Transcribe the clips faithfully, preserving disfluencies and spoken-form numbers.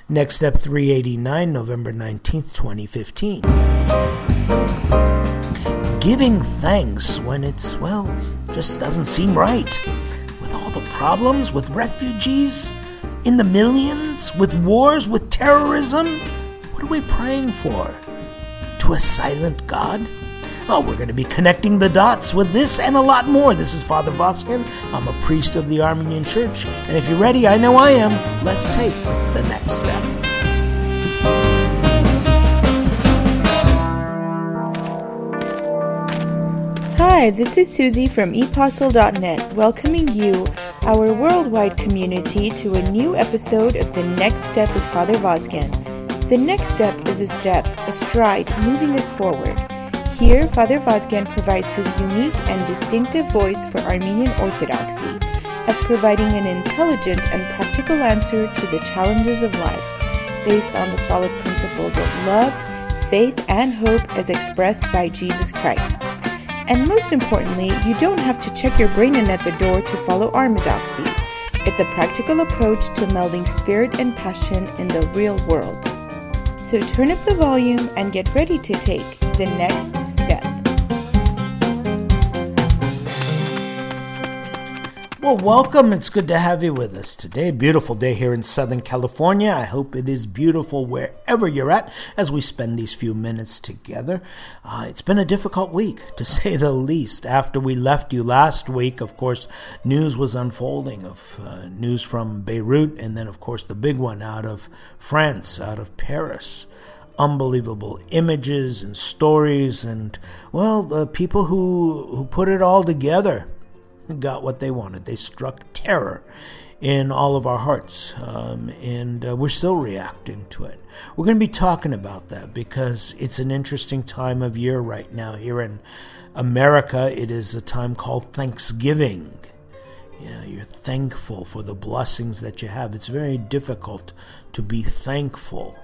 Next Step three eighty-nine, November nineteenth, twenty fifteen. Giving thanks when it's, well, just doesn't seem right. With all the problems, with refugees in the millions, with wars, with terrorism, what are we praying for? To a silent God? Oh, we're going to be connecting the dots with this and a lot more. This is Father Voskin. I'm a priest of the Armenian Church. And if you're ready, I know I am. Let's take the next step. Hi, this is Susie from e postle dot net, welcoming you, our worldwide community, to a new episode of The Next Step with Father Voskin. The next step is a step, a stride, moving us forward. Here, Father Voskin provides his unique and distinctive voice for Armenian Orthodoxy, as providing an intelligent and practical answer to the challenges of life, based on the solid principles of love, faith, and hope as expressed by Jesus Christ. And most importantly, you don't have to check your brain in at the door to follow Armedoxy. It's a practical approach to melding spirit and passion in the real world. So turn up the volume and get ready to take the next step. Well, welcome. It's good to have you with us today. Beautiful day here in Southern California. I hope it is beautiful wherever you're at as we spend these few minutes together. Uh, it's been a difficult week, to say the least. After we left you last week, of course, news was unfolding of uh, news from Beirut, and then, of course, the big one out of France, out of Paris. Unbelievable images and stories, and, well, the people who, who put it all together got what they wanted. They struck terror in all of our hearts, um, and uh, we're still reacting to it. We're going to be talking about that because it's an interesting time of year right now here in America. It is a time called Thanksgiving. Yeah, you're thankful for the blessings that you have. It's very difficult to be thankful.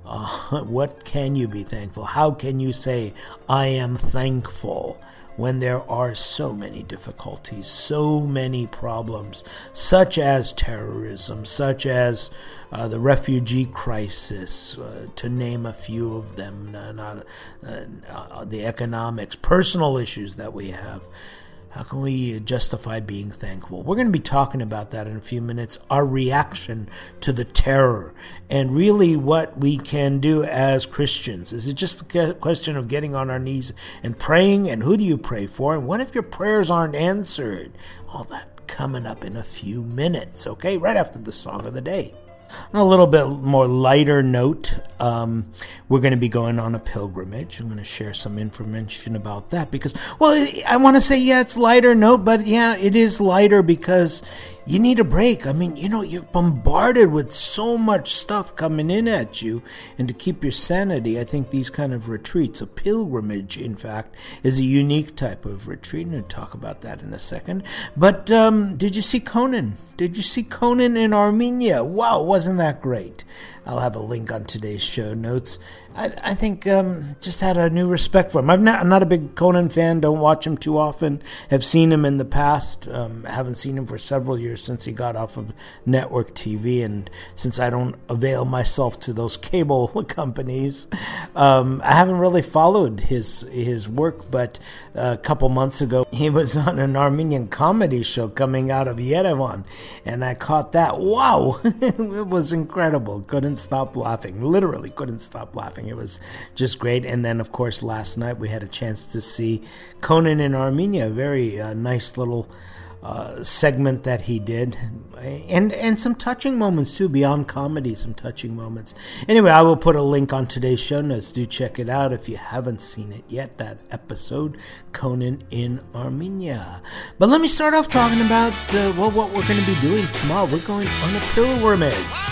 Uh, what can you be thankful? How can you say, I am thankful, when there are so many difficulties, so many problems, such as terrorism, such as uh, the refugee crisis, uh, to name a few of them, uh, not, uh, uh, the economics, personal issues that we have. How can we justify being thankful? We're going to be talking about that in a few minutes, our reaction to the terror, and really what we can do as Christians. Is it just a question of getting on our knees and praying? And who do you pray for? And what if your prayers aren't answered? All that coming up in a few minutes, okay? Right after the song of the day. On a little bit more lighter note, um, we're going to be going on a pilgrimage. I'm going to share some information about that because, well, I want to say, yeah, it's lighter note, but yeah, it is lighter because you need a break. I mean, you know, you're bombarded with so much stuff coming in at you, and to keep your sanity, I think these kind of retreats, a pilgrimage, in fact, is a unique type of retreat, and we'll talk about that in a second. But um, did you see Conan? Did you see Conan in Armenia? Wow, wasn't that great? I'll have a link on today's show notes. I, I think um, just had a new respect for him. I'm not, I'm not a big Conan fan. Don't watch him too often. Have seen him in the past. Um, haven't seen him for several years since he got off of network T V, and since I don't avail myself to those cable companies, um, I haven't really followed his his work. But a couple months ago, he was on an Armenian comedy show coming out of Yerevan, and I caught that. Wow, it was incredible. Couldn't stop laughing. Literally couldn't stop laughing. It was just great. And then, of course, last night we had a chance to see Conan in Armenia. A very uh, nice little uh, segment that he did. And and some touching moments, too, beyond comedy, some touching moments. Anyway, I will put a link on today's show notes. Do check it out if you haven't seen it yet, that episode, Conan in Armenia. But let me start off talking about uh, well, what we're going to be doing tomorrow. We're going on a pilgrimage.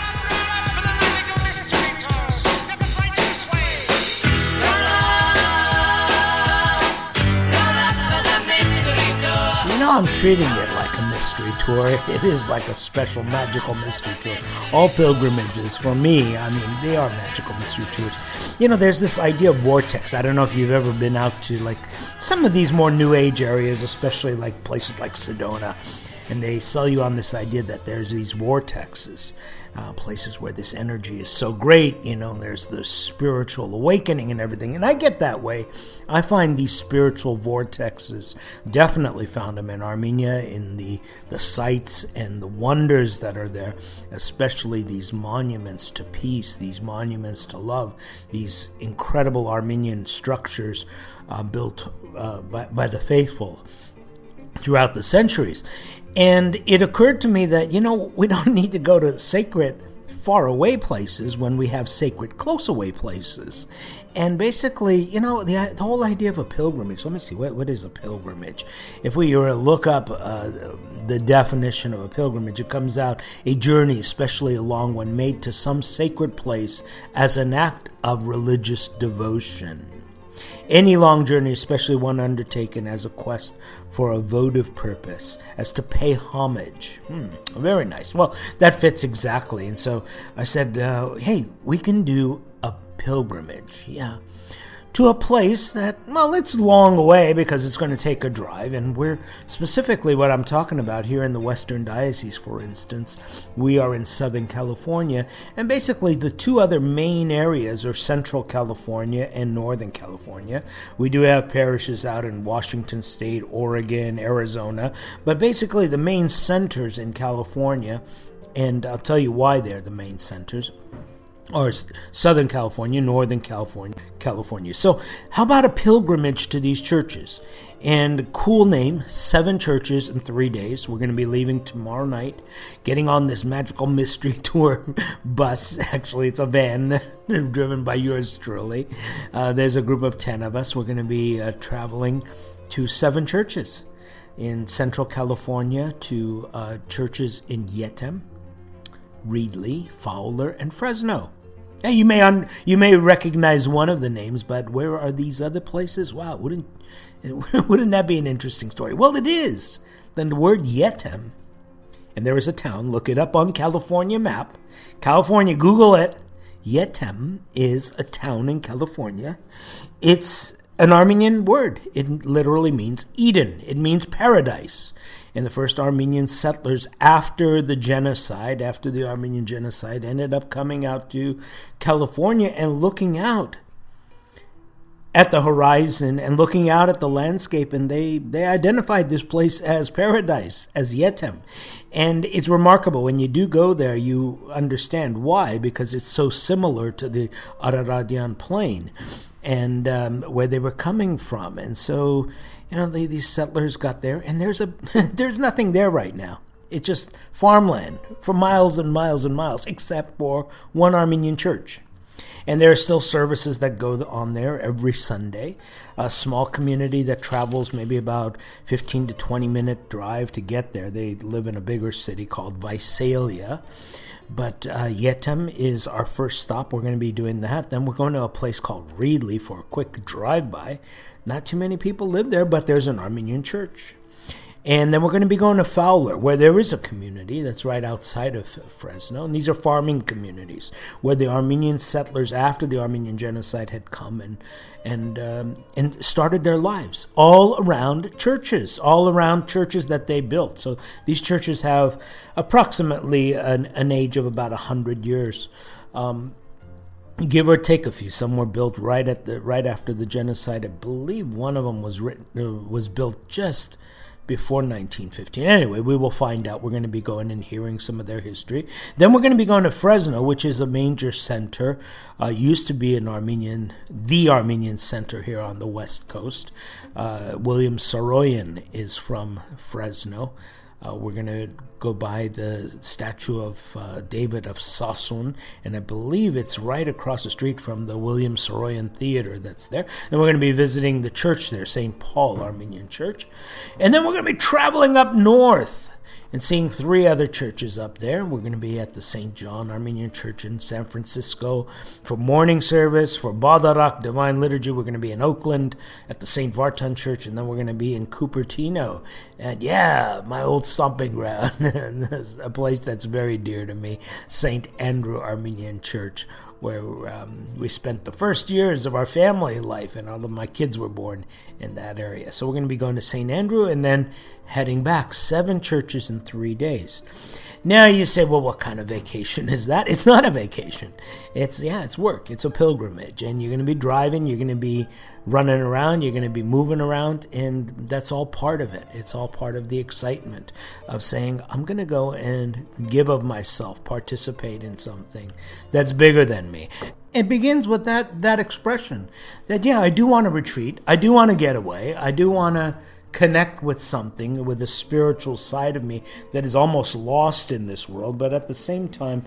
I'm treating it like a mystery tour. It is like a special magical mystery tour. All pilgrimages, for me, I mean, they are magical mystery tours. You know, there's this idea of vortex. I don't know if you've ever been out to, like, some of these more New Age areas, especially, like, places like Sedona. And they sell you on this idea that there's these vortexes, uh, places where this energy is so great, you know, there's the spiritual awakening and everything. And I get that way. I find these spiritual vortexes, definitely found them in Armenia, in the, the sights and the wonders that are there, especially these monuments to peace, these monuments to love, these incredible Armenian structures uh, built uh, by, by the faithful throughout the centuries. And it occurred to me that, you know, we don't need to go to sacred far away places when we have sacred close away places. And basically, you know, the, the whole idea of a pilgrimage, let me see, what, what is a pilgrimage? If we were to look up uh, the definition of a pilgrimage, it comes out a journey, especially a long one, made to some sacred place as an act of religious devotion. Any long journey, especially one undertaken as a quest for a votive purpose, as to pay homage. Hmm, very nice. Well, that fits exactly. And so I said, uh, hey, we can do a pilgrimage, yeah, to a place that, well, it's long away because it's going to take a drive. And we're specifically what I'm talking about here in the Western Diocese, for instance. We are in Southern California. And basically the two other main areas are Central California and Northern California. We do have parishes out in Washington State, Oregon, Arizona. But basically the main centers in California, and I'll tell you why they're the main centers, or Southern California, Northern California, California. So how about a pilgrimage to these churches? And cool name, seven churches in three days. We're going to be leaving tomorrow night, getting on this magical mystery tour bus. Actually, it's a van driven by yours truly. Uh, there's a group of ten of us. We're going to be uh, traveling to seven churches in Central California, to uh, churches in Yetem, Reedley, Fowler, and Fresno. Now, you may un- you may recognize one of the names, but where are these other places? Wow, wouldn't wouldn't that be an interesting story? Well, it is. Then the word Yetem, and there is a town. Look it up on California map. California, Google it. Yetem is a town in California. It's an Armenian word. It literally means Eden. It means paradise. And the first Armenian settlers after the genocide, after the Armenian genocide, ended up coming out to California and looking out at the horizon and looking out at the landscape, and they, they identified this place as paradise, as Yetem. And it's remarkable. When you do go there, you understand why, because it's so similar to the Araratian plain and um, where they were coming from. And so, you know, they, these settlers got there, and there's a there's nothing there right now. It's just farmland for miles and miles and miles, except for one Armenian church. And there are still services that go on there every Sunday. A small community that travels maybe about fifteen to twenty minute drive to get there. They live in a bigger city called Visalia. But uh, Yetem is our first stop. We're going to be doing that. Then we're going to a place called Reedley for a quick drive-by. Not too many people live there, but there's an Armenian church. And then we're going to be going to Fowler, where there is a community that's right outside of Fresno. And these are farming communities where the Armenian settlers after the Armenian genocide had come and and um, and started their lives all around churches, all around churches that they built. So these churches have approximately an, an age of about one hundred years. Um, Give or take a few. Some were built right at the right after the genocide. I believe one of them was written uh, was built just before nineteen fifteen. Anyway, we will find out. We're going to be going and hearing some of their history. Then we're going to be going to Fresno, which is a major center. Uh, used to be an Armenian, the Armenian center here on the West Coast. Uh, William Saroyan is from Fresno. Uh, we're going to go by the statue of uh, David of Sassoon, and I believe it's right across the street from the William Saroyan Theater that's there. And we're going to be visiting the church there, Saint Paul Armenian Church. And then we're going to be traveling up north and seeing three other churches up there. We're going to be at the Saint John Armenian Church in San Francisco for morning service. For Badarak Divine Liturgy, we're going to be in Oakland at the Saint Vartan Church, and then we're going to be in Cupertino. And yeah, my old stomping ground, a place that's very dear to me, Saint Andrew Armenian Church where um, we spent the first years of our family life, and all of my kids were born in that area. So we're going to be going to Saint Andrew and then heading back. Seven churches in three days. Now you say, well, what kind of vacation is that? It's not a vacation. It's, yeah, it's work. It's a pilgrimage. And you're going to be driving. You're going to be running around. You're going to be moving around. And that's all part of it. It's all part of the excitement of saying, I'm going to go and give of myself, participate in something that's bigger than me. It begins with that, that expression that, yeah, I do want to retreat. I do want to get away. I do want to connect with something, with a spiritual side of me that is almost lost in this world, but at the same time,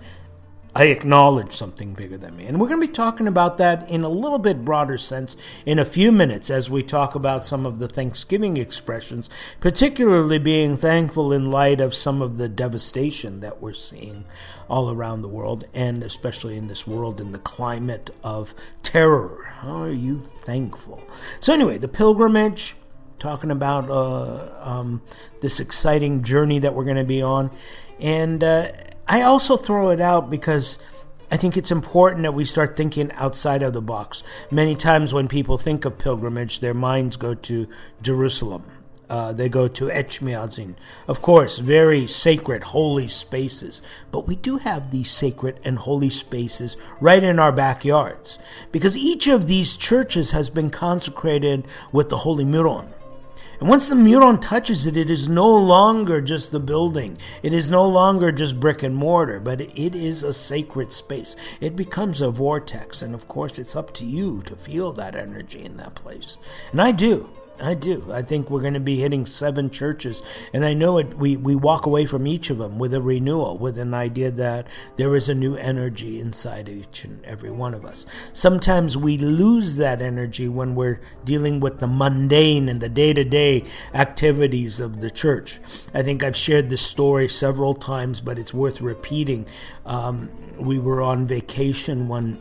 I acknowledge something bigger than me. And we're going to be talking about that in a little bit broader sense in a few minutes as we talk about some of the Thanksgiving expressions, particularly being thankful in light of some of the devastation that we're seeing all around the world, and especially in this world in the climate of terror. How are you thankful? So anyway, the pilgrimage, talking about uh, um, this exciting journey that we're going to be on. And uh, I also throw it out because I think it's important that we start thinking outside of the box. Many times when people think of pilgrimage, their minds go to Jerusalem. Uh, they go to Echmiadzin. Of course, very sacred, holy spaces. But we do have these sacred and holy spaces right in our backyards, because each of these churches has been consecrated with the Holy Miron. And once the Miron touches it, it is no longer just the building. It is no longer just brick and mortar, but it is a sacred space. It becomes a vortex. And of course, it's up to you to feel that energy in that place. And I do. I do. I think we're going to be hitting seven churches, and I know it. We, we walk away from each of them with a renewal, with an idea that there is a new energy inside each and every one of us. Sometimes we lose that energy when we're dealing with the mundane and the day-to-day activities of the church. I think I've shared this story several times, but it's worth repeating. Um, we were on vacation one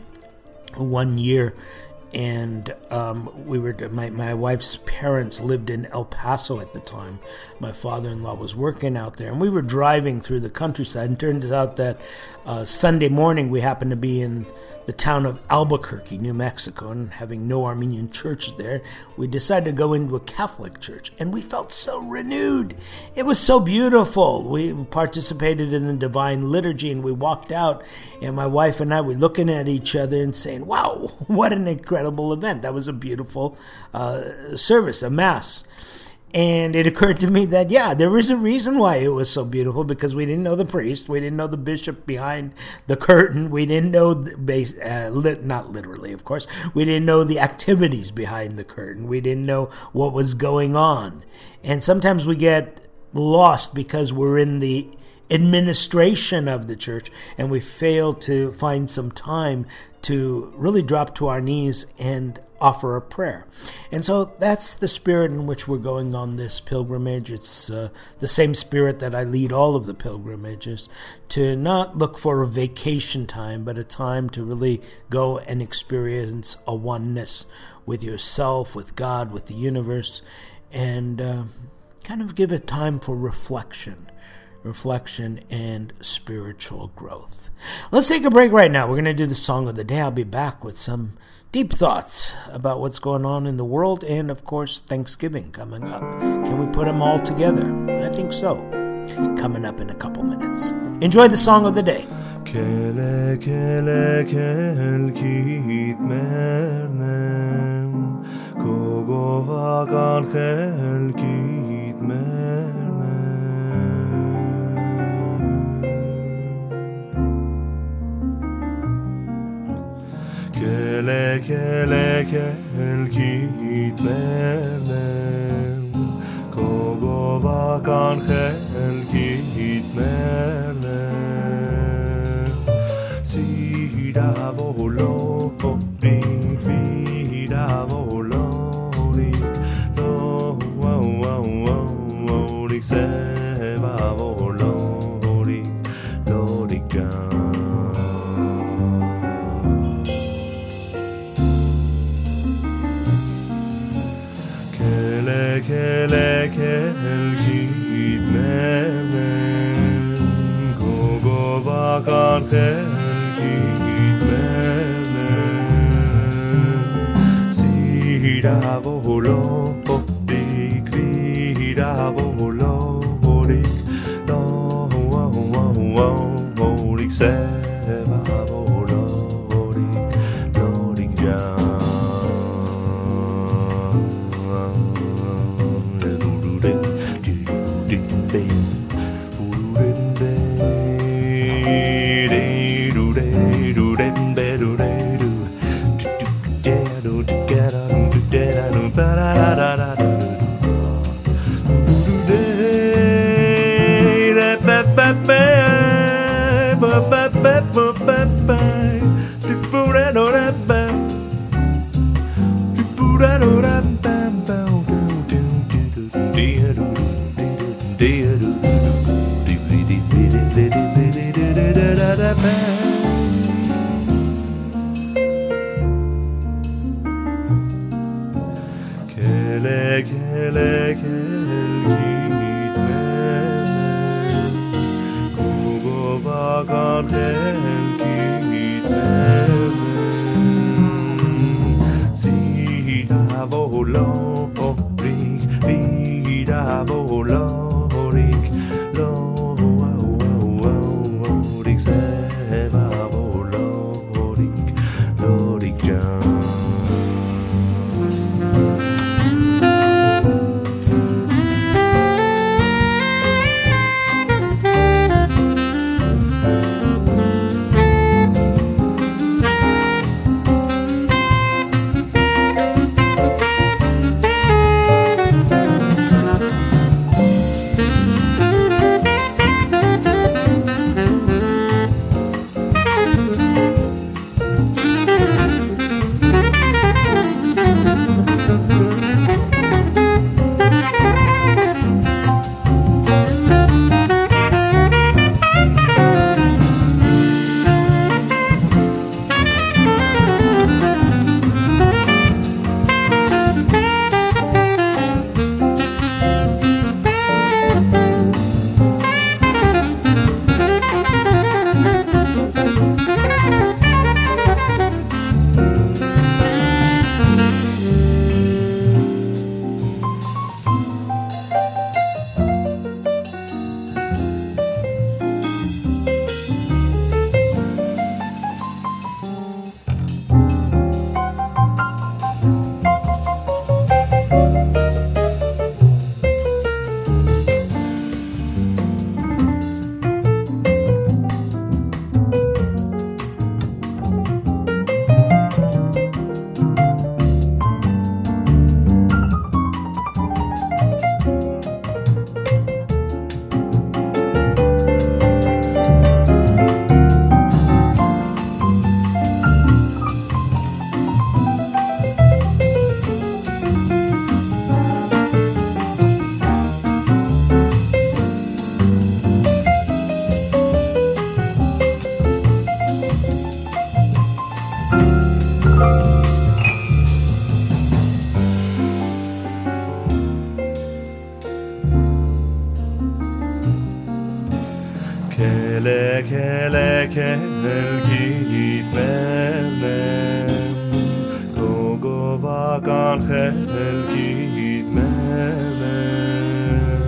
one year. And um, we were my, my wife's parents lived in El Paso at the time. My father-in-law was working out there, and we were driving through the countryside. And it turns out that uh, Sunday morning we happened to be in the town of Albuquerque, New Mexico, and having no Armenian church there, we decided to go into a Catholic church, and we felt so renewed. It was so beautiful. We participated in the Divine Liturgy, and we walked out, and my wife and I were looking at each other and saying, wow, what an incredible event. That was a beautiful uh, service, a Mass. And it occurred to me that, yeah, there was a reason why it was so beautiful, because we didn't know the priest. We didn't know the bishop behind the curtain. We didn't know, the base, uh, lit, not literally, of course. We didn't know the activities behind the curtain. We didn't know what was going on. And sometimes we get lost because we're in the administration of the church, and we fail to find some time to really drop to our knees and offer a prayer. And so that's the spirit in which we're going on this pilgrimage. It's uh, the same spirit that I lead all of the pilgrimages, to not look for a vacation time, but a time to really go and experience a oneness with yourself, with God, with the universe, and uh, kind of give it time for reflection. reflection and spiritual growth. Let's take a break right now. We're going to do the song of the day. I'll be back with some deep thoughts about what's going on in the world, and of course Thanksgiving coming up. Can we put them all together? I think so. Coming up in a couple minutes. Enjoy the song of the day. Kele kele kel kit mernem Kogova kan khel kit mernem Kele kele kel kit mernem Kogova kan khel kit mernem Sida volo ring vida volo ring lo wow wow wow ring seva volo ring lo riga Kele kele kel git menem Kogova kan khel git menem vida voló, dik vida voló, dik no, oh, oh, oh, dik se va voló, dik no, dik ja. Kele kele kelgit menen Kugo vagar kelgit menen Sida volo orik Vida volo orik Lo orik seva volo orik Lorik jan Kele kele kelgit menen Gogo vagan kelgit menen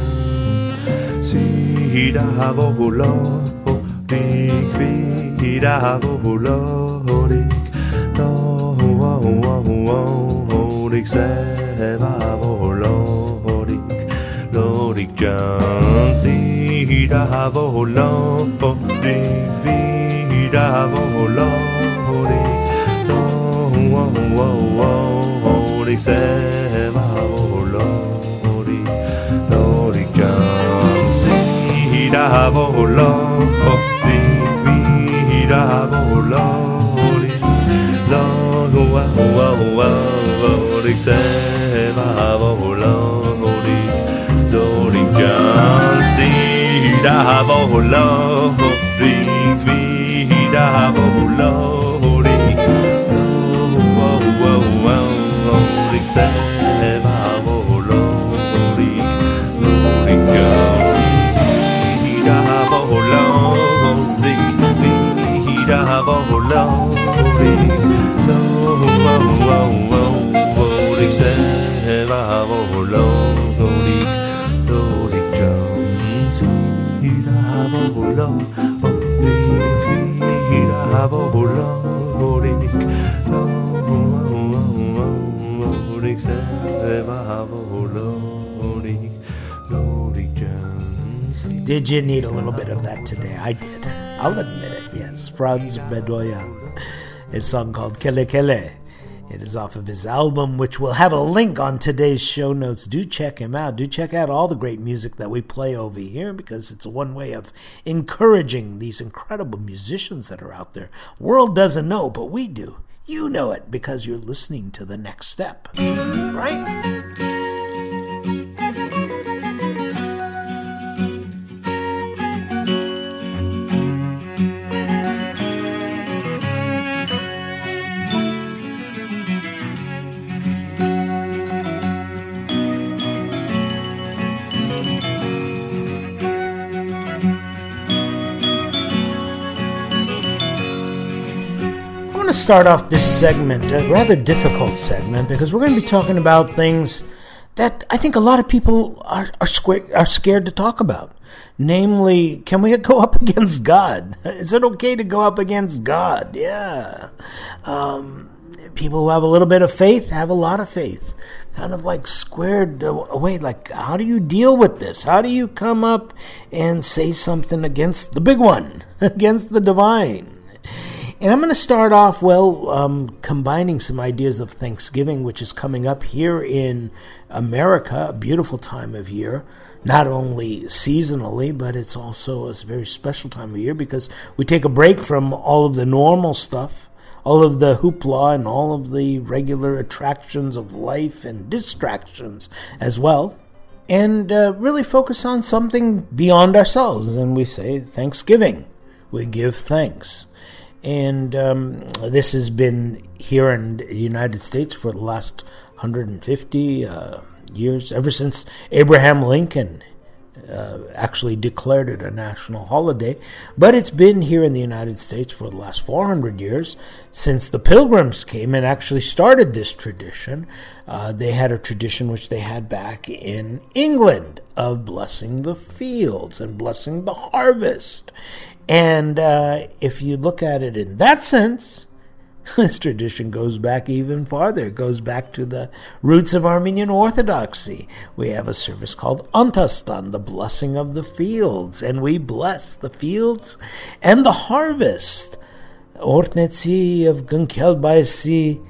Sida volo dik vida volo dik No oh oh oh dik seva volo dik Lorik jan Sida volo dik vida volo dik No oh oh oh dik seva volo dik Lorik jan Sida volo dik vida volo dik No oh oh oh dik seva volo dik Lorik jan Sida volo dik vida volo dik No oh oh oh dik seva volo dik Lorik jan Sida volo dik vida volo dik No oh oh oh dik 세바보 홀로릭 로릭 정시 히라보 홀로 오릭 히라보 홀로릭 로릭 세바보 홀로릭 로릭 정시. Did you need a little bit of that today? I did. I'll admit it, yes. Franz Bedoyan. His song called Kele Kele. It is off of his album, which will have a link on today's show notes. Do check him out. Do check out all the great music that we play over here, because it's one way of encouraging these incredible musicians that are out there. World doesn't know, but we do. You know it because you're listening to The Next Step, right? To start off this segment, a rather difficult segment, because we're going to be talking about things that I think a lot of people are are, square, are scared to talk about. Namely, can we go up against God? Is it okay to go up against God? Yeah. Um, people who have a little bit of faith have a lot of faith. Kind of like squared away. Like, how do you deal with this? How do you come up and say something against the big one, against the divine? And I'm going to start off, well, um, combining some ideas of Thanksgiving, which is coming up here in America, a beautiful time of year, not only seasonally, but it's also a very special time of year because we take a break from all of the normal stuff, all of the hoopla and all of the regular attractions of life and distractions as well, and uh, really focus on something beyond ourselves. And we say Thanksgiving. We give thanks. And um, this has been here in the United States for the last one hundred fifty uh, years, ever since Abraham Lincoln uh, actually declared it a national holiday. But it's been here in the United States for the last four hundred years, since the Pilgrims came and actually started this tradition. Uh, they had a tradition which they had back in England of blessing the fields and blessing the harvest. And uh, if you look at it in that sense, this tradition goes back even farther. It goes back to the roots of Armenian Orthodoxy. We have a service called Antastan, the blessing of the fields, and we bless the fields and the harvest. Ortnetsi of Gunkel Baisi,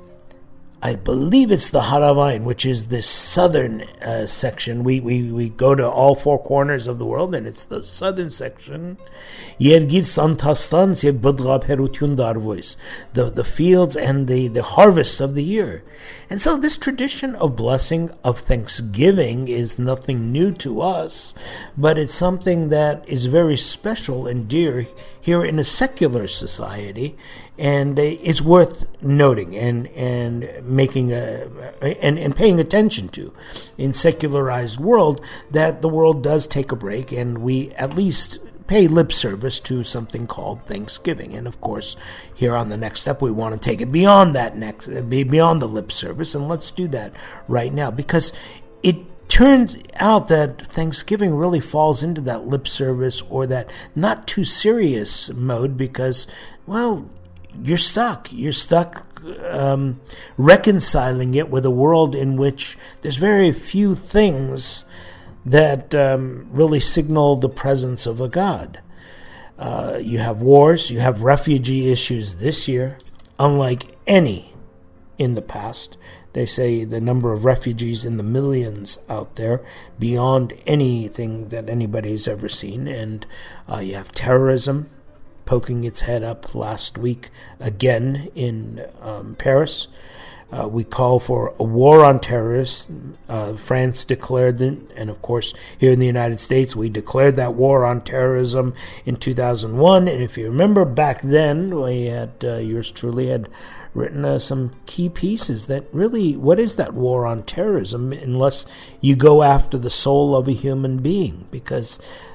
I believe it's the Haravain, which is the southern uh, section. We, we we go to all four corners of the world, and it's the southern section. The the fields and the, the harvest of the year. And so this tradition of blessing, of Thanksgiving, is nothing new to us, but it's something that is very special and dear here in a secular society, and it's worth noting and and making a and, and paying attention to in secularized world, that the world does take a break, and we at least pay lip service to something called Thanksgiving. And of course, here on The Next Step, we want to take it beyond that next, beyond the lip service, and let's do that right now, because it turns out that Thanksgiving really falls into that lip service or that not too serious mode, because, well, you're stuck. You're stuck um, reconciling it with a world in which there's very few things that um, really signal the presence of a God. Uh, you have wars, you have refugee issues this year, unlike any in the past. They say the number of refugees in the millions out there, beyond anything that anybody's ever seen. And uh, you have terrorism poking its head up last week again in um, Paris. Uh, we call for a war on terrorists. Uh, France declared it, and of course, here in the United States, we declared that war on terrorism in two thousand one. And if you remember back then, we had uh, yours truly had written uh, some key pieces that really, what is that war on terrorism unless you go after the soul of a human being? Because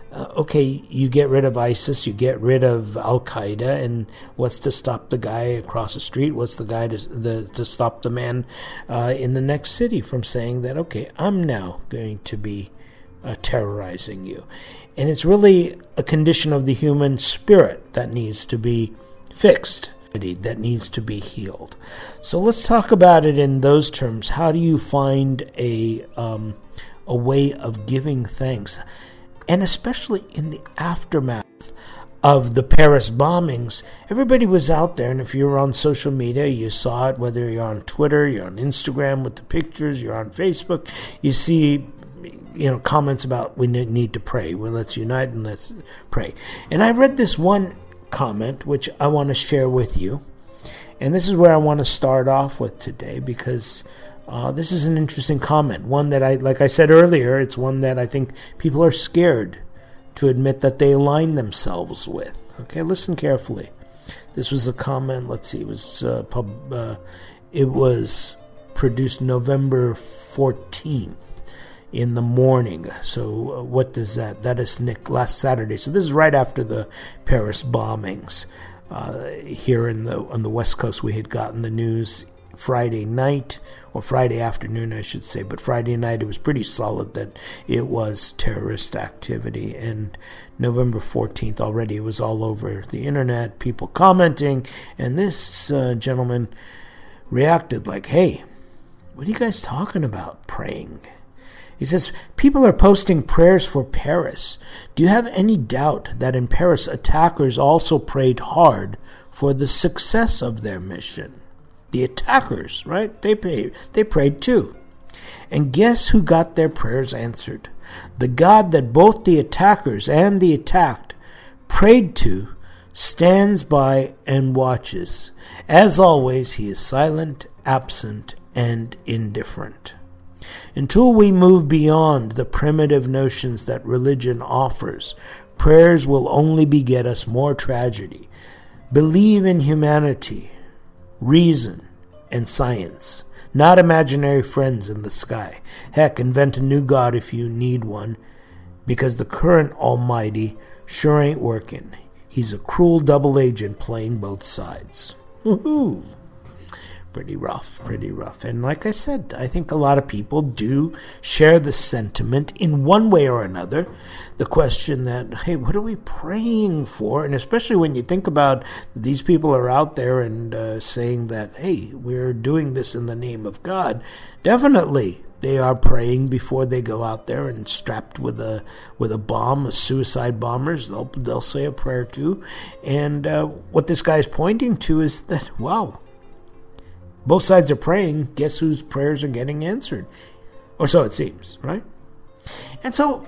uh, okay, you get rid of ISIS, you get rid of Al-Qaeda, and what's to stop the guy across the street? What's the guy to, the, to stop the man uh, in the next city from saying that, okay, I'm now going to be uh, terrorizing you? And it's really a condition of the human spirit that needs to be fixed, that needs to be healed. So let's talk about it in those terms. How do you find a um, a way of giving thanks? And especially in the aftermath of the Paris bombings, everybody was out there, and if you were on social media, you saw it, whether you're on Twitter, you're on Instagram with the pictures, you're on Facebook, you see, you know, comments about we need to pray. Well, let's unite and let's pray. And I read this one comment, which I want to share with you. And this is where I want to start off with today, because uh, this is an interesting comment. One that I, like I said earlier, it's one that I think people are scared to admit that they align themselves with. Okay, listen carefully. This was a comment, let's see, it was uh, pub, uh, it was produced November fourteenth in the morning. So uh, what does that, that is Nick, last Saturday. So this is right after the Paris bombings. Uh, here in the on the West Coast, we had gotten the news Friday night, or Friday afternoon, I should say. But Friday night, it was pretty solid that it was terrorist activity. And November fourteenth, already it was all over the internet, people commenting. And this uh, gentleman reacted like, hey, what are you guys talking about, praying? He says, people are posting prayers for Paris. Do you have any doubt that in Paris, attackers also prayed hard for the success of their mission? The attackers, right? They prayed, they prayed too. And guess who got their prayers answered? The God that both the attackers and the attacked prayed to stands by and watches. As always, he is silent, absent, and indifferent. Until we move beyond the primitive notions that religion offers, prayers will only beget us more tragedy. Believe in humanity, reason, and science, not imaginary friends in the sky. Heck, invent a new God if you need one, because the current Almighty sure ain't working. He's a cruel double agent playing both sides. Woohoo! Pretty rough, pretty rough. And like I said, I think a lot of people do share the sentiment in one way or another. The question that, hey, what are we praying for? And especially when you think about these people are out there and uh, saying that, hey, we're doing this in the name of God. Definitely, they are praying before they go out there and strapped with a with a bomb, a suicide bombers. They'll they'll say a prayer too. And uh, what this guy is pointing to is that, wow, both sides are praying. Guess whose prayers are getting answered? Or so it seems, right? And so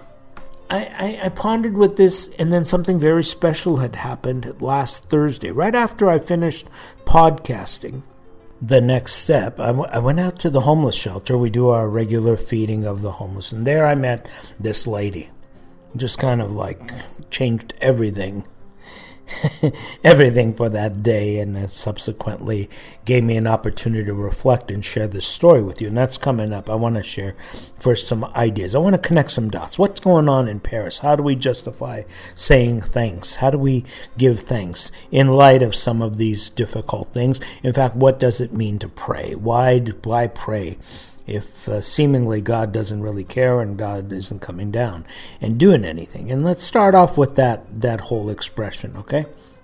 I, I, I pondered with this, and then something very special had happened last Thursday, right after I finished podcasting. The next step, I, w- I went out to the homeless shelter. We do our regular feeding of the homeless. And there I met this lady. Just kind of like changed everything. everything for that day, and it subsequently gave me an opportunity to reflect and share this story with you. And that's coming up. I want to share first some ideas. I want to connect some dots. What's going on in Paris? How do we justify saying thanks? How do we give thanks in light of some of these difficult things? In fact, what does it mean to pray? Why, why pray if uh, seemingly God doesn't really care and God isn't coming down and doing anything? And let's start off with that, that whole expression, okay?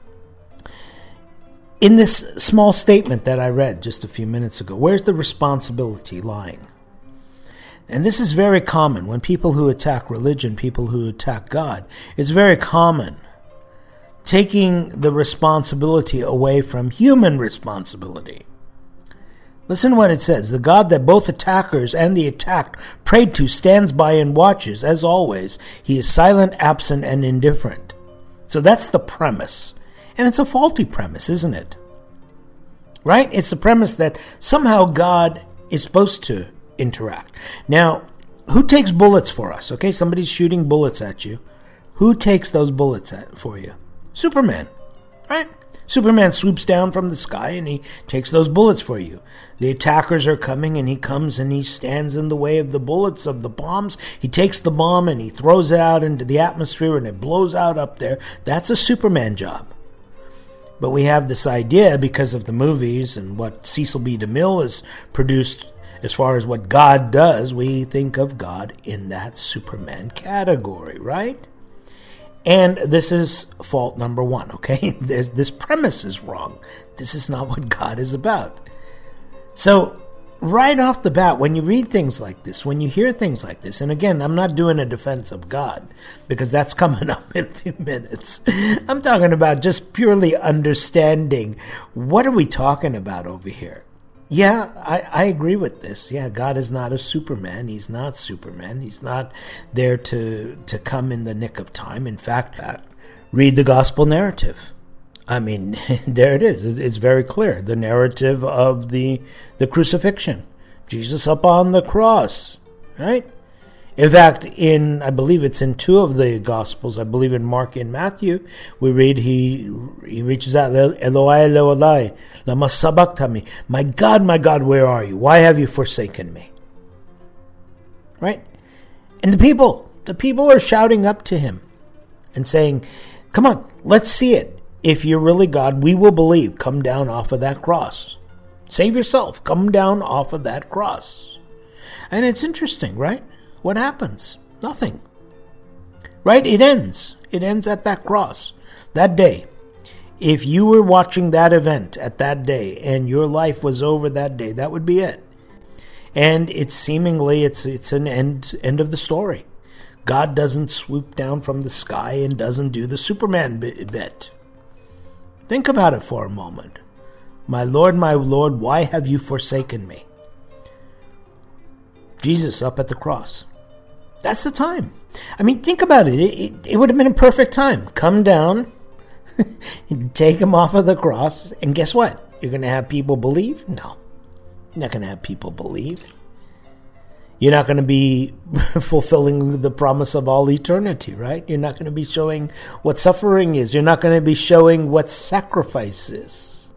In this small statement that I read just a few minutes ago, where's the responsibility lying? And this is very common when people who attack religion, people who attack God, it's very common taking the responsibility away from human responsibility. Listen to what it says. The God that both attackers and the attacked prayed to stands by and watches. As always, he is silent, absent, and indifferent. So that's the premise. And it's a faulty premise, isn't it? Right? It's the premise that somehow God is supposed to interact. Now, who takes bullets for us? Okay, somebody's shooting bullets at you. Who takes those bullets at, for you? Superman, right? Superman swoops down from the sky and he takes those bullets for you. The attackers are coming and he comes and he stands in the way of the bullets, of the bombs. He takes the bomb and he throws it out into the atmosphere and it blows out up there. That's a Superman job. But we have this idea because of the movies and what Cecil B. DeMille has produced as far as what God does, we think of God in that Superman category, right? And this is fault number one, okay? There's, this premise is wrong. This is not what God is about. So, right off the bat, when you read things like this, when you hear things like this, and again, I'm not doing a defense of God, because that's coming up in a few minutes. I'm talking about just purely understanding, what are we talking about over here? Yeah, I, I agree with this. Yeah, God is not a Superman. He's not Superman. He's not there to, to come in the nick of time. In fact, uh, read the gospel narrative. I mean, there it is. It's, it's very clear. The narrative of the, the crucifixion. Jesus up on the cross, right? In fact, in I believe it's in two of the Gospels, I believe in Mark and Matthew, we read he he reaches out, Eloi, Eloi, lama sabachthani. My God, my God, where are you? Why have you forsaken me? Right? And the people, the people are shouting up to him and saying, come on, let's see it. If you're really God, we will believe. Come down off of that cross. Save yourself. Come down off of that cross. And it's interesting, right? What happens? Nothing. Right? It ends. It ends at that cross. That day. If you were watching that event at that day and your life was over that day, that would be it. And it's seemingly, it's it's an end, end of the story. God doesn't swoop down from the sky and doesn't do the Superman bit. Think about it for a moment. My Lord, my Lord, why have you forsaken me? Jesus up at the cross. That's the time. I mean, think about it. It, it, it would have been a perfect time. Come down, take him off of the cross, and guess what? You're going to have people believe? No. You're not going to have people believe. You're not going to be fulfilling the promise of all eternity, right? You're not going to be showing what suffering is. You're not going to be showing what sacrifice is.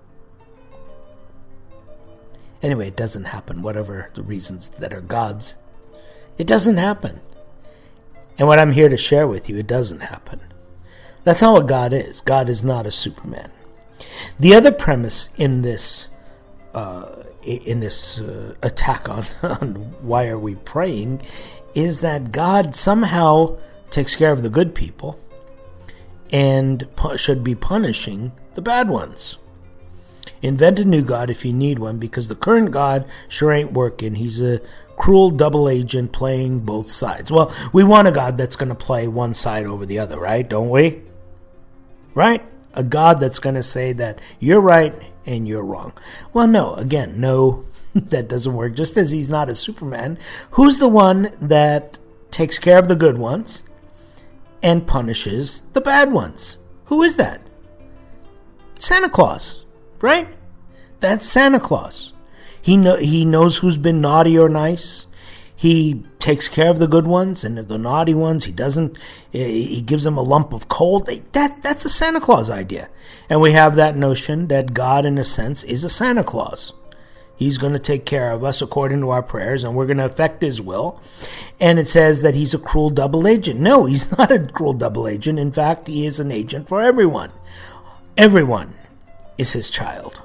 Anyway, it doesn't happen, whatever the reasons that are God's. It doesn't happen. And what I'm here to share with you, it doesn't happen. That's not what God is. God is not a Superman. The other premise in this uh, in this uh, attack on, on why are we praying is that God somehow takes care of the good people and pu- should be punishing the bad ones. Invent a new God if you need one, because the current God sure ain't working. He's a cruel double agent playing both sides. Well, we want a God that's going to play one side over the other, right? Don't we? Right? A God that's going to say that you're right and you're wrong. Well, no. Again, no, that doesn't work. Just as he's not a Superman, who's the one that takes care of the good ones and punishes the bad ones? Who is that? Santa Claus. Right? That's Santa Claus. He know, he knows who's been naughty or nice. He takes care of the good ones, and the naughty ones, he doesn't. He gives them a lump of coal. That that's a Santa Claus idea, and we have that notion that God, in a sense, is a Santa Claus. He's going to take care of us according to our prayers, and we're going to affect His will. And it says that He's a cruel double agent. No, He's not a cruel double agent. In fact, He is an agent for everyone. Everyone is His child.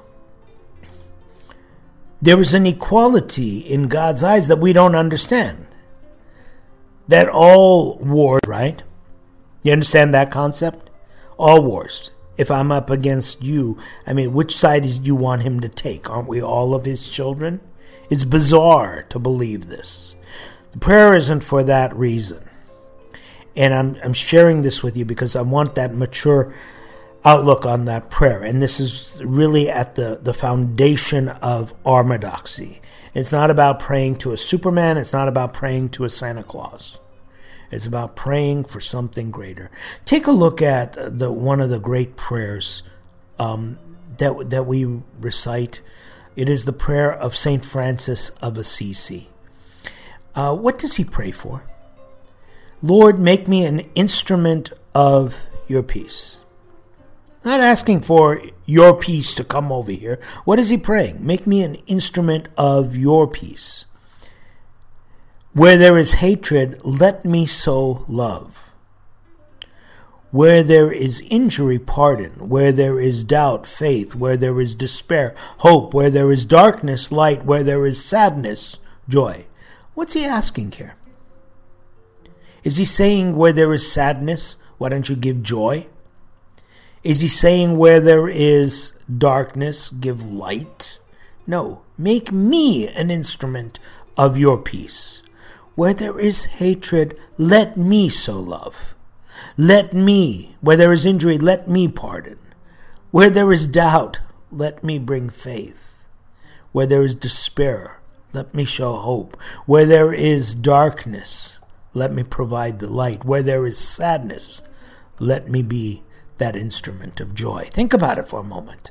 There is an equality in God's eyes that we don't understand. That all wars, right? You understand that concept? All wars. If I'm up against you, I mean, which side do you want him to take? Aren't we all of his children? It's bizarre to believe this. The prayer isn't for that reason. And I'm I'm sharing this with you because I want that mature outlook on that prayer. And this is really at the, the foundation of orthodoxy. It's not about praying to a Superman. It's not about praying to a Santa Claus. It's about praying for something greater. Take a look at the one of the great prayers um, that that we recite. It is the prayer of Saint Francis of Assisi. Uh, what does he pray for? Lord, make me an instrument of your peace. Not asking for your peace to come over here. What is he praying? Make me an instrument of your peace. Where there is hatred, let me sow love. Where there is injury, pardon. Where there is doubt, faith. Where there is despair, hope. Where there is darkness, light. Where there is sadness, joy. What's he asking here? Is he saying where there is sadness, why don't you give joy? Is he saying where there is darkness, give light? No, make me an instrument of your peace. Where there is hatred, let me sow love. Let me, where there is injury, let me pardon. Where there is doubt, let me bring faith. Where there is despair, let me show hope. Where there is darkness, let me provide the light. Where there is sadness, let me be that instrument of joy. Think about it for a moment.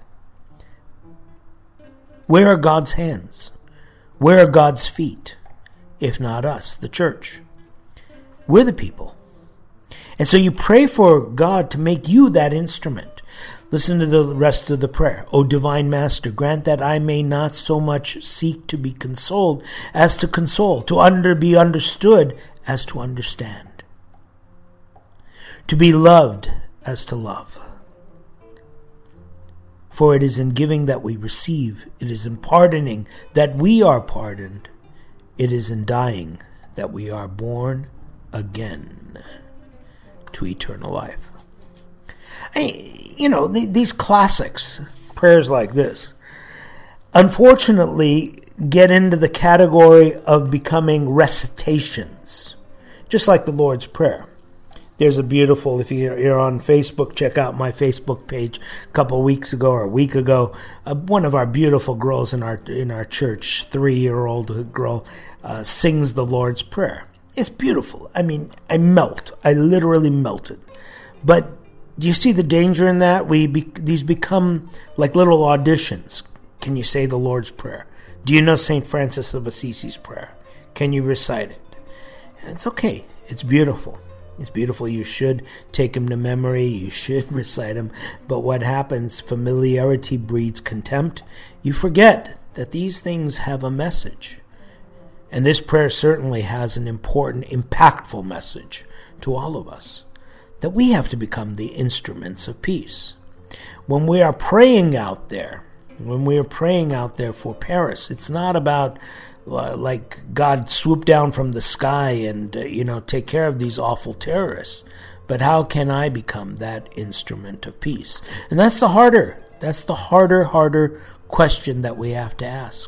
Where are God's hands? Where are God's feet? If not us, the church. We're the people. And so you pray for God to make you that instrument. Listen to the rest of the prayer. O divine Master, grant that I may not so much seek to be consoled as to console, to under be understood as to understand, to be loved as to love. For it is in giving that we receive, it is in pardoning that we are pardoned, it is in dying that we are born again to eternal life. I, you know, the, these classics, prayers like this, unfortunately get into the category of becoming recitations, just like the Lord's Prayer. There's a beautiful, if you're on Facebook, check out my Facebook page a couple of weeks ago or a week ago. Uh, one of our beautiful girls in our in our church, three-year-old girl, uh, sings the Lord's Prayer. It's beautiful. I mean, I melt. I literally melted. But do you see the danger in that? We be, these become like little auditions. Can you say the Lord's Prayer? Do you know Saint Francis of Assisi's prayer? Can you recite it? And it's okay. It's beautiful. It's beautiful. You should take him to memory. You should recite him. But what happens? Familiarity breeds contempt. You forget that these things have a message. And this prayer certainly has an important, impactful message to all of us. That we have to become the instruments of peace. When we are praying out there, when we are praying out there for Paris, it's not about uh, like God swoop down from the sky and, uh, you know, take care of these awful terrorists. But how can I become that instrument of peace? And that's the harder, that's the harder, harder question that we have to ask.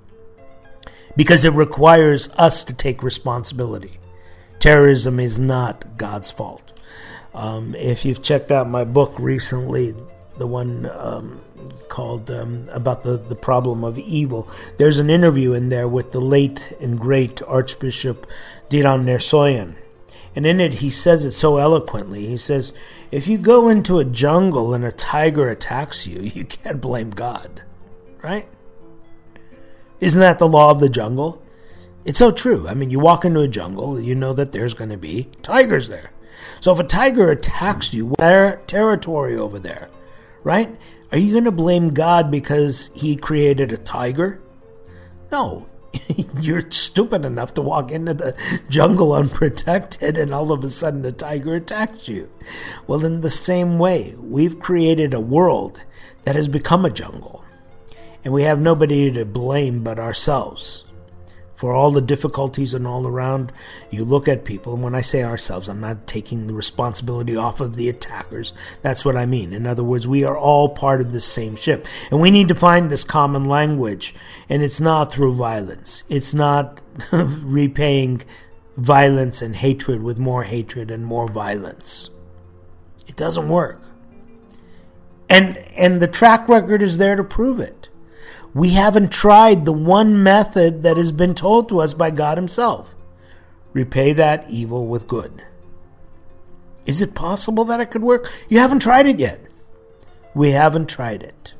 Because it requires us to take responsibility. Terrorism is not God's fault. Um, if you've checked out my book recently, the one um, called um, about the, the problem of evil, there's an interview in there with the late and great Archbishop Diron Nersoyan. And in it, he says it so eloquently. He says, if you go into a jungle and a tiger attacks you, you can't blame God, right? Isn't that the law of the jungle? It's so true. I mean, you walk into a jungle, you know that there's going to be tigers there. So if a tiger attacks you, their territory over there, right? Are you going to blame God because he created a tiger? No. You're stupid enough to walk into the jungle unprotected and all of a sudden a tiger attacks you. Well, in the same way, we've created a world that has become a jungle. And we have nobody to blame but ourselves. For all the difficulties and all around, you look at people, and when I say ourselves, I'm not taking the responsibility off of the attackers. That's what I mean. In other words, we are all part of this same ship. And we need to find this common language. And it's not through violence. It's not repaying violence and hatred with more hatred and more violence. It doesn't work. And, and the track record is there to prove it. We haven't tried the one method that has been told to us by God himself. Repay that evil with good. Is it possible that it could work? You haven't tried it yet. We haven't tried it.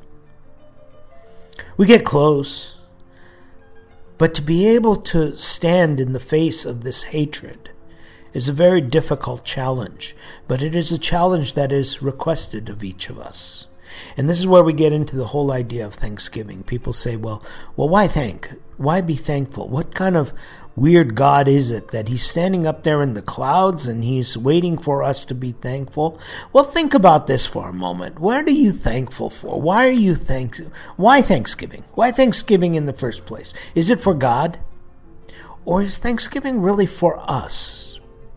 We get close. But to be able to stand in the face of this hatred is a very difficult challenge, but it is a challenge that is requested of each of us. And this is where we get into the whole idea of Thanksgiving. People say, well, well, why thank? Why be thankful? What kind of weird God is it that he's standing up there in the clouds and he's waiting for us to be thankful? Well, think about this for a moment. What are you thankful for? Why are you thank? Why Thanksgiving? Why Thanksgiving in the first place? Is it for God? Or is Thanksgiving really for us?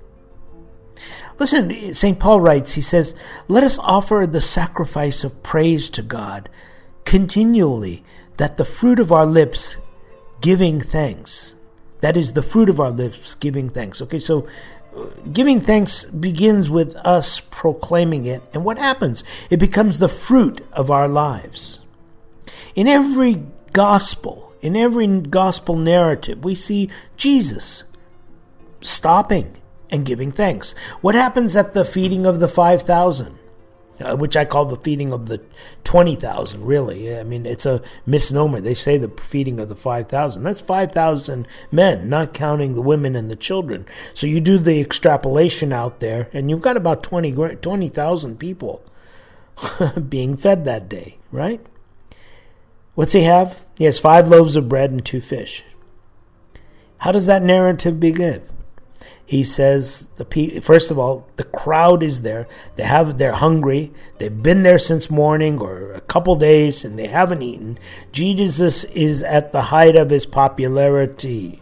Listen, Saint Paul writes, he says, let us offer the sacrifice of praise to God continually, that the fruit of our lips giving thanks. That is the fruit of our lips giving thanks. Okay, so uh, giving thanks begins with us proclaiming it. And what happens? It becomes the fruit of our lives. In every gospel, in every gospel narrative, we see Jesus stopping and giving thanks. What happens at the feeding of the five thousand? Uh, which I call the feeding of the twenty thousand, really. I mean, it's a misnomer. They say the feeding of the five thousand. That's five thousand men, not counting the women and the children. So you do the extrapolation out there, and you've got about twenty thousand people being fed that day, right? What's he have? He has five loaves of bread and two fish. How does that narrative begin? He says, the first of all, the crowd is there. They have, they're hungry. They've been there since morning or a couple days, and they haven't eaten. Jesus is at the height of his popularity.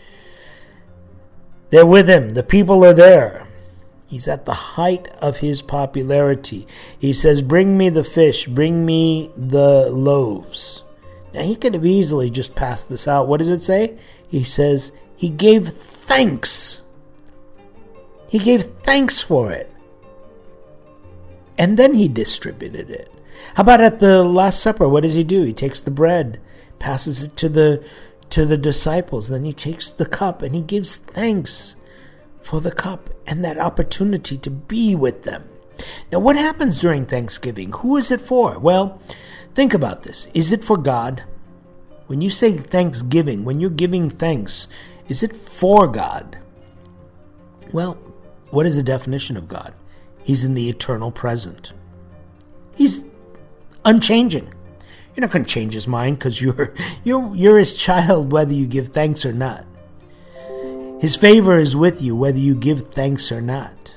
They're with him. The people are there. He's at the height of his popularity. He says, bring me the fish. Bring me the loaves. Now, he could have easily just passed this out. What does it say? He says, he gave thanks. He gave thanks for it. And then he distributed it. How about at the Last Supper? What does he do? He takes the bread, passes it to the to the disciples. Then he takes the cup and he gives thanks for the cup and that opportunity to be with them. Now, what happens during Thanksgiving? Who is it for? Well, think about this. Is it for God? When you say Thanksgiving, when you're giving thanks, is it for God? Well, what is the definition of God? He's in the eternal present. He's unchanging. You're not going to change his mind because you're, you're, you're his child whether you give thanks or not. His favor is with you whether you give thanks or not.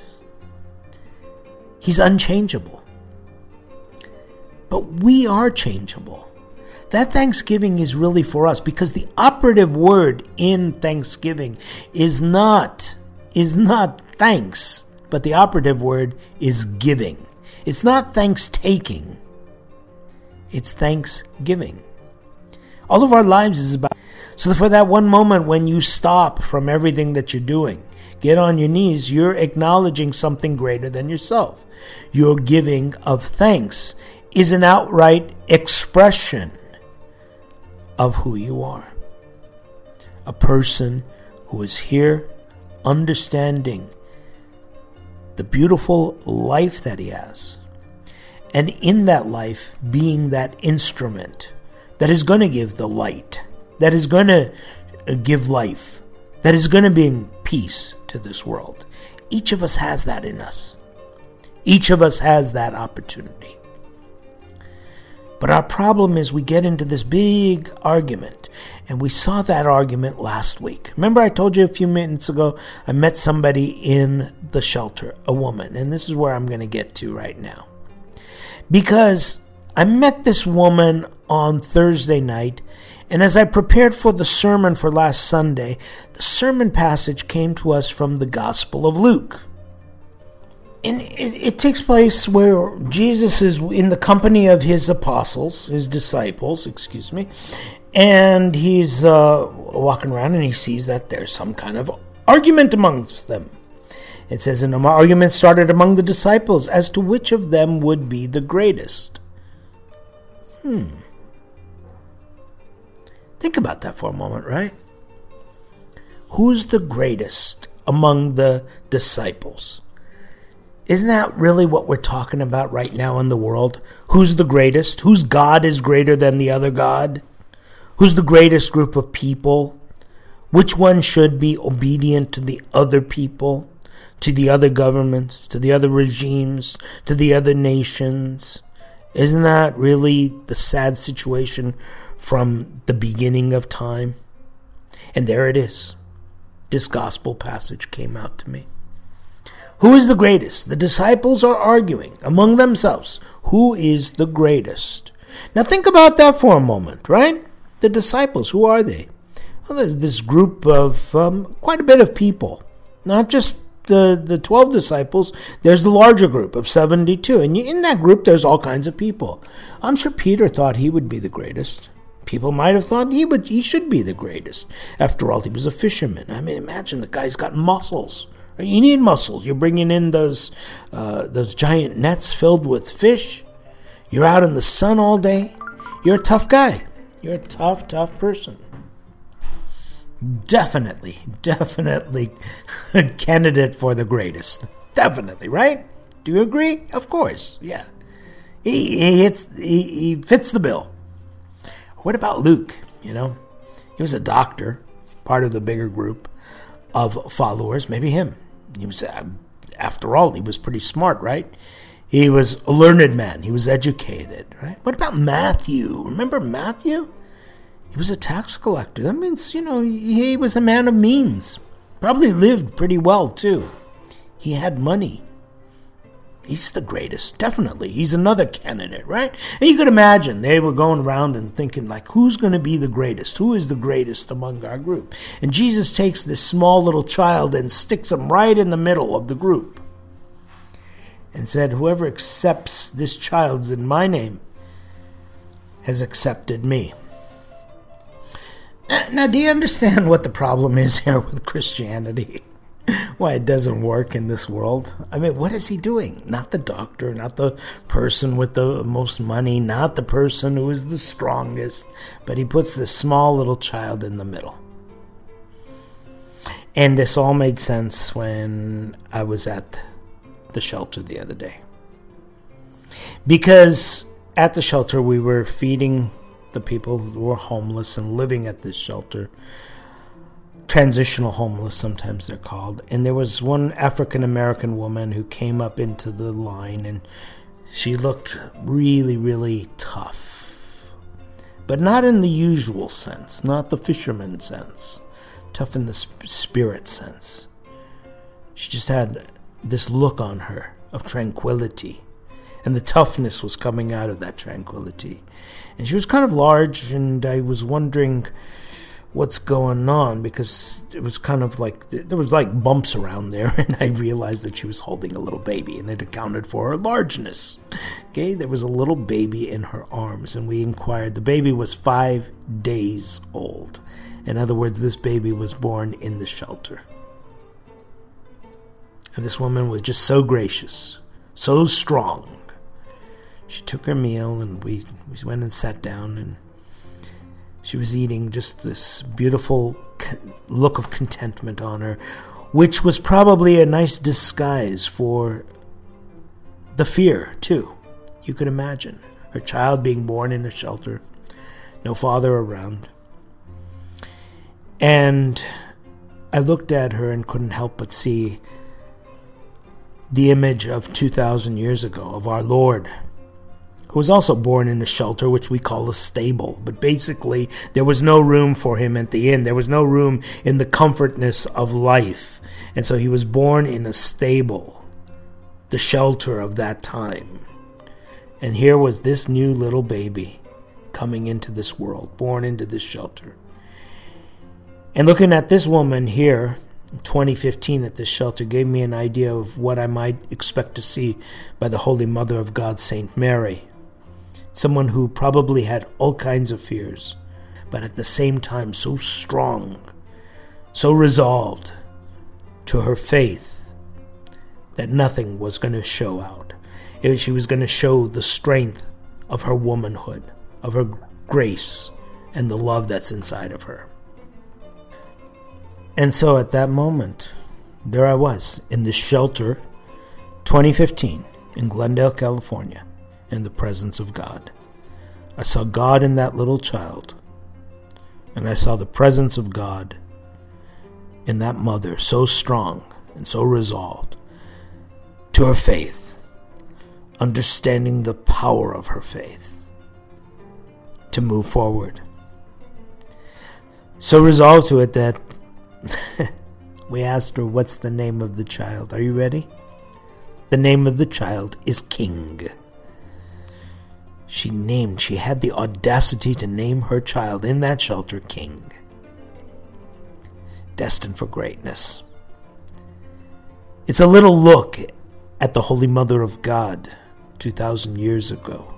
He's unchangeable. But we are changeable. That Thanksgiving is really for us because the operative word in Thanksgiving is not, is not thanks, but the operative word is giving. It's not thanks-taking. It's thanksgiving. All of our lives is about... So for that one moment when you stop from everything that you're doing, get on your knees, you're acknowledging something greater than yourself. Your giving of thanks is an outright expression of who you are. A person who is here understanding the beautiful life that he has, and in that life being that instrument that is going to give the light, that is going to give life, that is going to bring peace to this world. Each of us has that in us. Each of us has that opportunity. But our problem is we get into this big argument, and we saw that argument last week. Remember I told you a few minutes ago, I met somebody in the shelter, a woman, and this is where I'm going to get to right now. Because I met this woman on Thursday night, and as I prepared for the sermon for last Sunday, the sermon passage came to us from the Gospel of Luke. And it, it takes place where Jesus is in the company of his apostles, his disciples, excuse me, and he's uh, walking around and he sees that there's some kind of argument amongst them. It says, an argument started among the disciples as to which of them would be the greatest. Hmm. Think about that for a moment, right? Who's the greatest among the disciples? Isn't that really what we're talking about right now in the world? Who's the greatest? Whose God is greater than the other God? Who's the greatest group of people? Which one should be obedient to the other people? to the other governments, to the other regimes, to the other nations. Isn't that really the sad situation from the beginning of time? And there it is. This gospel passage came out to me. Who is the greatest? The disciples are arguing among themselves. Who is the greatest? Now think about that for a moment, right? The disciples, who are they? Well, there's this group of um, quite a bit of people. Not just the, the twelve disciples. There's the larger group of seventy-two. And in that group, there's all kinds of people. I'm sure Peter thought he would be the greatest. People might have thought he would, he should be the greatest. After all, he was a fisherman. I mean, imagine the guy's got muscles. You need muscles. You're bringing in those uh, those giant nets filled with fish. You're out in the sun all day. You're a tough guy. You're a tough, tough person. Definitely, definitely a candidate for the greatest. Definitely, right? Do you agree? Of course, yeah. He he hits he, he fits the bill. What about Luke? You know, he was a doctor, part of the bigger group of followers. Maybe him. He was, uh, after all, he was pretty smart, right? He was a learned man. He was educated, right? What about Matthew? Remember Matthew? He was a tax collector. That means, you know, he was a man of means. Probably lived pretty well, too. He had money. He's the greatest, definitely. He's another candidate, right? And you could imagine they were going around and thinking, like, who's going to be the greatest? Who is the greatest among our group? And Jesus takes this small little child and sticks him right in the middle of the group and said, whoever accepts this child's in my name has accepted me. Now, do you understand what the problem is here with Christianity? Why it doesn't work in this world? I mean, what is he doing? Not the doctor, not the person with the most money, not the person who is the strongest, but he puts this small little child in the middle. And this all made sense when I was at the shelter the other day. Because at the shelter we were feeding the people who were homeless and living at this shelter. Transitional homeless, sometimes they're called. And there was one African-American woman who came up into the line, and she looked really, really tough. But not in the usual sense, not the fisherman sense. Tough in the sp- spirit sense. She just had this look on her of tranquility. And the toughness was coming out of that tranquility. And she was kind of large, and I was wondering what's going on, because it was kind of like, there was like bumps around there, and I realized that she was holding a little baby, and it accounted for her largeness. Okay, there was a little baby in her arms, and we inquired. The baby was five days old. In other words, this baby was born in the shelter. And this woman was just so gracious, so strong. She took her meal, and we, we went and sat down, and she was eating, just this beautiful look of contentment on her, which was probably a nice disguise for the fear, too. You could imagine her child being born in a shelter, no father around. And I looked at her and couldn't help but see the image of two thousand years ago, of our Lord, who was also born in a shelter, which we call a stable. But basically, there was no room for him at the inn. There was no room in the comfortness of life. And so he was born in a stable, the shelter of that time. And here was this new little baby coming into this world, born into this shelter. And looking at this woman here, in twenty fifteen at this shelter, gave me an idea of what I might expect to see by the Holy Mother of God, Saint Mary. Someone who probably had all kinds of fears, but at the same time so strong, so resolved to her faith that nothing was going to show out. She was going to show the strength of her womanhood, of her grace, and the love that's inside of her. And so at that moment, there I was in this shelter, twenty fifteen, in Glendale, California, in the presence of God. I saw God in that little child, and I saw the presence of God in that mother, so strong and so resolved to her faith, understanding the power of her faith to move forward. So resolved to it that we asked her, what's the name of the child? Are you ready? The name of the child is King. She named, she had the audacity to name her child in that shelter King. Destined for greatness. It's a little look at the Holy Mother of God two thousand years ago,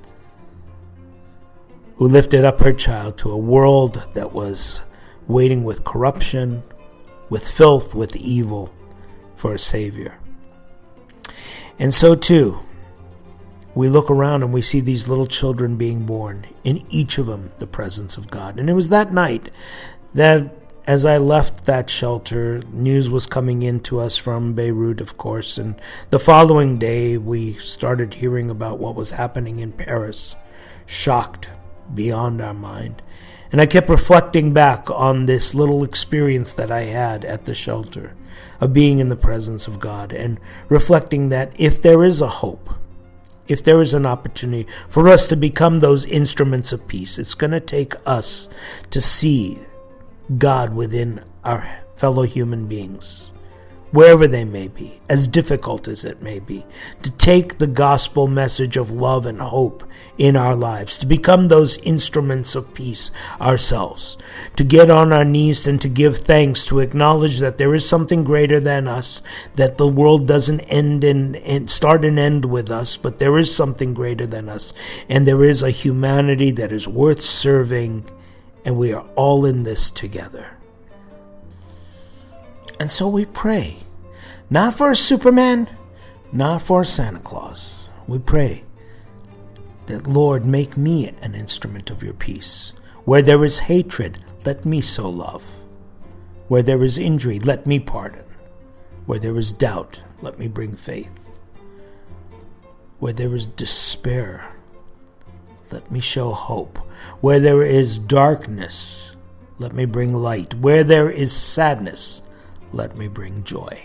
who lifted up her child to a world that was waiting with corruption, with filth, with evil for a Savior. And so too, we look around and we see these little children being born, in each of them the presence of God. And it was that night that, as I left that shelter, news was coming in to us from Beirut, of course, and the following day we started hearing about what was happening in Paris, shocked beyond our mind. And I kept reflecting back on this little experience that I had at the shelter of being in the presence of God, and reflecting that if there is a hope, if there is an opportunity for us to become those instruments of peace, it's going to take us to see God within our fellow human beings, wherever they may be, as difficult as it may be, to take the gospel message of love and hope in our lives, to become those instruments of peace ourselves, to get on our knees and to give thanks, to acknowledge that there is something greater than us, that the world doesn't end and, and start and end with us, but there is something greater than us, and there is a humanity that is worth serving, and we are all in this together. And so we pray, not for a Superman, not for a Santa Claus. We pray that, Lord, make me an instrument of your peace. Where there is hatred, let me sow love. Where there is injury, let me pardon. Where there is doubt, let me bring faith. Where there is despair, let me show hope. Where there is darkness, let me bring light. Where there is sadness, let me bring joy.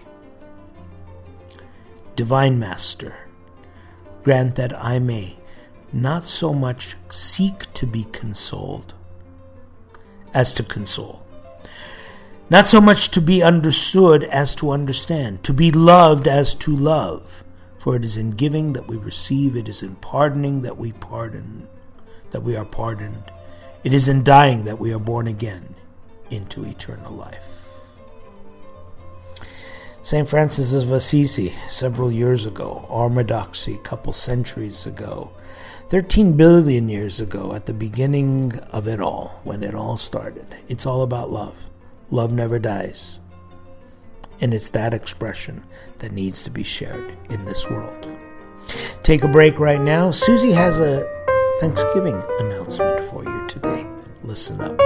Divine Master, grant that I may not so much seek to be consoled as to console, not so much to be understood as to understand, to be loved as to love. For it is in giving that we receive, it is in pardoning that we pardon, that we are pardoned. It is in dying that we are born again into eternal life. Saint Francis of Assisi, several years ago, Orthodoxy, a couple centuries ago, thirteen billion years ago, at the beginning of it all, when it all started. It's all about love. Love never dies. And it's that expression that needs to be shared in this world. Take a break right now. Susie has a Thanksgiving announcement for you today. Listen up.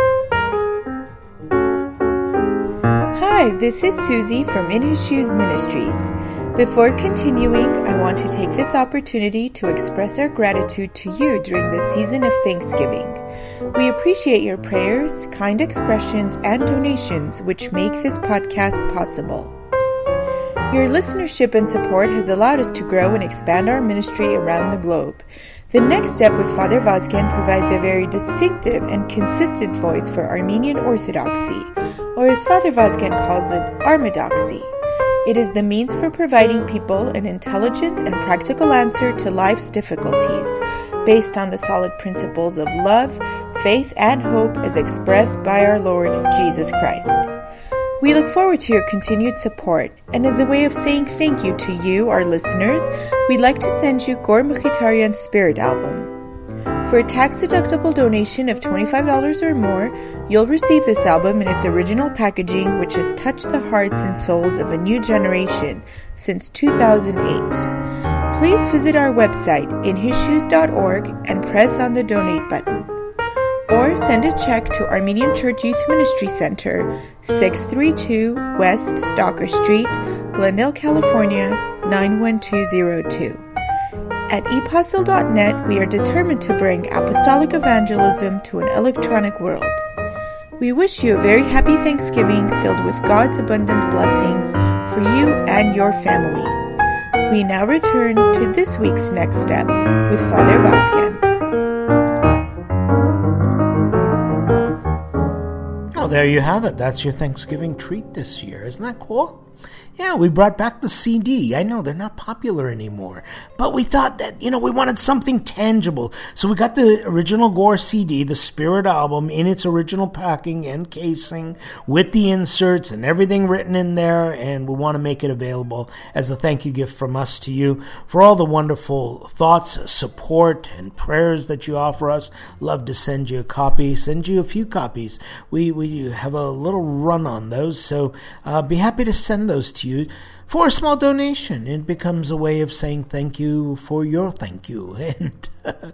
Hi, this is Susie from In His Shoes Ministries. Before continuing, I want to take this opportunity to express our gratitude to you during the season of Thanksgiving. We appreciate your prayers, kind expressions, and donations which make this podcast possible. Your listenership and support has allowed us to grow and expand our ministry around the globe. The Next Step with Father Vazgen provides a very distinctive and consistent voice for Armenian Orthodoxy, or as Father Vazgen calls it, Armedoxy. It is the means for providing people an intelligent and practical answer to life's difficulties, based on the solid principles of love, faith, and hope as expressed by our Lord Jesus Christ. We look forward to your continued support, and as a way of saying thank you to you, our listeners, we'd like to send you Gor Mkhitaryan's Spirit album. For a tax-deductible donation of twenty-five dollars or more, you'll receive this album in its original packaging, which has touched the hearts and souls of a new generation since two thousand eight. Please visit our website, in his shoes dot org, and press on the donate button. Or send a check to Armenian Church Youth Ministry Center, six thirty-two West Stalker Street, Glendale, California, nine one two zero two. At e postle dot net, we are determined to bring apostolic evangelism to an electronic world. We wish you a very happy Thanksgiving filled with God's abundant blessings for you and your family. We now return to this week's Next Step with Father Vazquez. Oh, there you have it. That's your Thanksgiving treat this year. Isn't that cool? Yeah, we brought back the C D. I know they're not popular anymore, but we thought that, you know, we wanted something tangible. So we got the original Gore C D, the Spirit album, in its original packing and casing with the inserts and everything written in there, and we want to make it available as a thank you gift from us to you for all the wonderful thoughts, support, and prayers that you offer us. Love to send you a copy, send you a few copies. We, we have a little run on those, so uh, be happy to send those to you. You for a small donation. It becomes a way of saying thank you for your thank you, and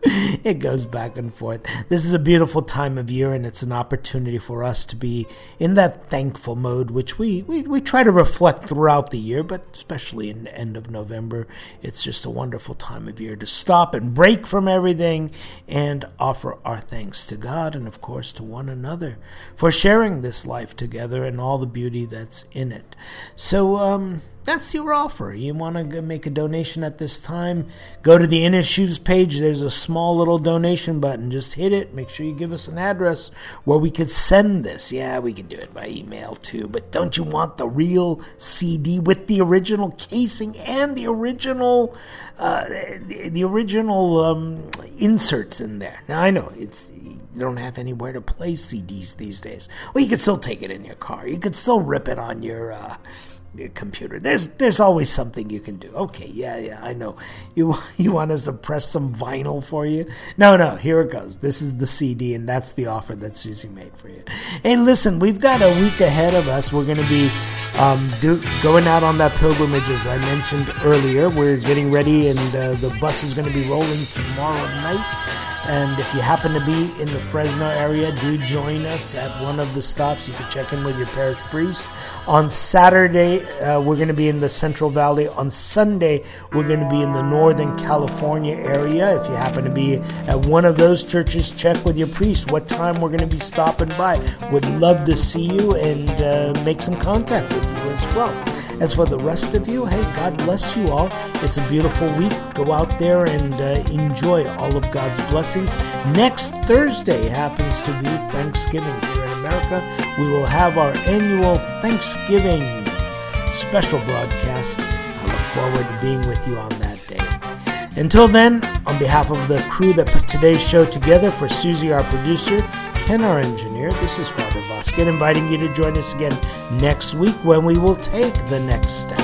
it goes back and forth. This is a beautiful time of year, and it's an opportunity for us to be in that thankful mode, which we, we, we try to reflect throughout the year, but especially in the end of November. It's just a wonderful time of year to stop and break from everything and offer our thanks to God and, of course, to one another for sharing this life together and all the beauty that's in it. So, um... that's your offer. You want to make a donation at this time, go to the In His Shoes page. There's a small little donation button. Just hit it. Make sure you give us an address where we could send this. Yeah, we can do it by email too, but don't you want the real C D with the original casing and the original uh, the, the original um, inserts in there? Now, I know it's you don't have anywhere to play C Ds these days. Well, you could still take it in your car. You could still rip it on your uh, your computer. There's there's always something you can do. Okay, yeah, yeah, I know. You you want us to press some vinyl for you? No, no, here it goes. This is the C D, and that's the offer that Susie made for you. Hey, listen, we've got a week ahead of us. We're going to be um, do, going out on that pilgrimage, as I mentioned earlier. We're getting ready, and uh, the bus is going to be rolling tomorrow night. And if you happen to be in the Fresno area, do join us at one of the stops. You can check in with your parish priest. On Saturday, uh, we're going to be in the Central Valley. On Sunday, we're going to be in the Northern California area. If you happen to be at one of those churches, check with your priest what time we're going to be stopping by. Would love to see you and uh, make some contact with you as well. As for the rest of you, hey, God bless you all. It's a beautiful week. Go out there and uh, enjoy all of God's blessings. Next Thursday happens to be Thanksgiving here in America. We will have our annual Thanksgiving special broadcast. I look forward to being with you on that day. Until then, on behalf of the crew that put today's show together, for Susie, our producer, Ken, our engineer, this is Father Vazquez, inviting you to join us again next week when we will take the next step.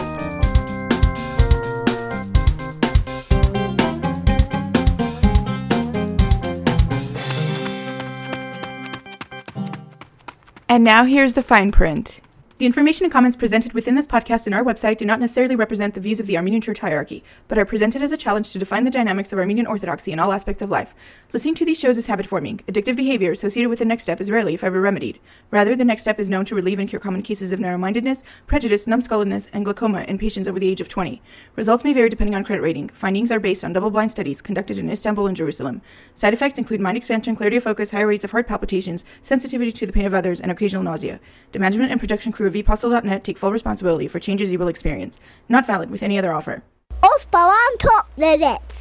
And now here's the fine print. The information and comments presented within this podcast and our website do not necessarily represent the views of the Armenian Church hierarchy, but are presented as a challenge to define the dynamics of Armenian Orthodoxy in all aspects of life. Listening to these shows is habit-forming. Addictive behavior associated with the next step is rarely, if ever, remedied. Rather, the next step is known to relieve and cure common cases of narrow-mindedness, prejudice, numbskulledness, and glaucoma in patients over the age of twenty. Results may vary depending on credit rating. Findings are based on double-blind studies conducted in Istanbul and Jerusalem. Side effects include mind expansion, clarity of focus, higher rates of heart palpitations, sensitivity to the pain of others, and occasional nausea. The management and production crew of e postle dot net take full responsibility for changes you will experience. Not valid with any other offer. Off by one top limits.